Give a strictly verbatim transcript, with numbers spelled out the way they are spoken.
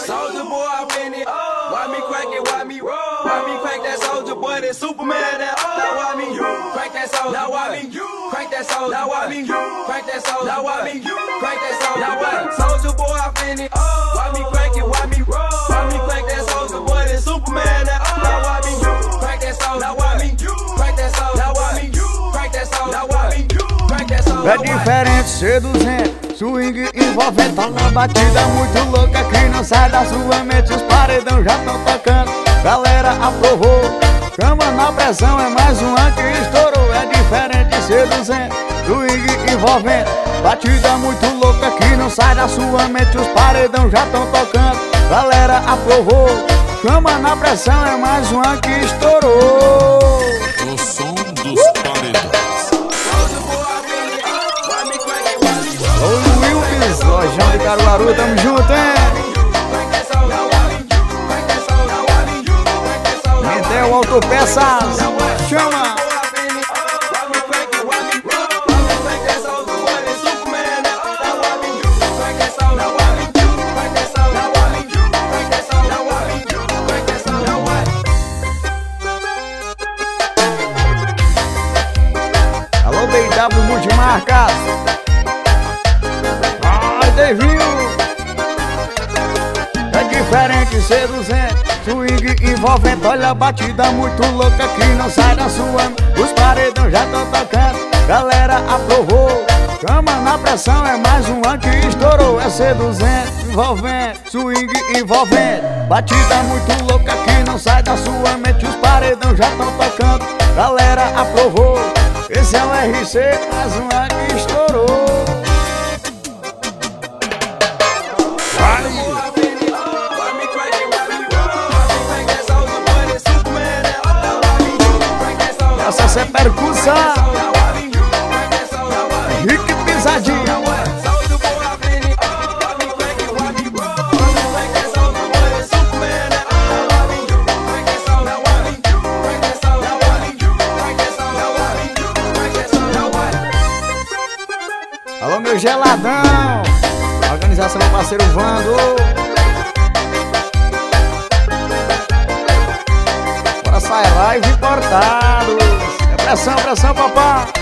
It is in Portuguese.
Soulja Boy, I win it. Why me crack it? Why me roll? Why me crack that Soulja Boy? That Superman. That now why me crack that soul? Now why me crack that soul? Now why me crack that soul? Now why me crack that soul? Now why Soulja Boy, I win it. Why me crack it? Why me roll? Why me crack that Soulja Boy? That Superman. That now why me crack that soul? Now why me crack that soul? Now why me crack that soul? Now why me crack that soul? É diferente, seduzente, swing envolvente, tá na batida muito louca que não sai da sua mente. Os paredão já tão tocando, galera aprovou. Cama na pressão é mais uma que estourou. É diferente, seduzente, swing envolvente, batida muito louca que não sai da sua mente. Os paredão já tão tocando, galera aprovou. Cama na pressão é mais uma que estourou. O som dos paredões. Ô Wilkes, lojão de Caruaru, tamo junto, hein? Mentel Autopeças, chama! Alô, B W Multimarcas. É diferente, seduzente, swing envolvente, olha a batida muito louca que não sai da sua. Os paredão já tão tocando, galera aprovou. Cama na pressão é mais uma que estourou. É seduzente, envolvente, swing envolvente, batida muito louca que não sai da sua mente. Os paredão já tão tocando, galera aprovou. Esse é o R C, mais uma que estourou. Essa é percussa, Rick Pisadinha. Alô, meu geladão, organização do parceiro Vando. Bora sair live importados. É pressão, pressão, papá.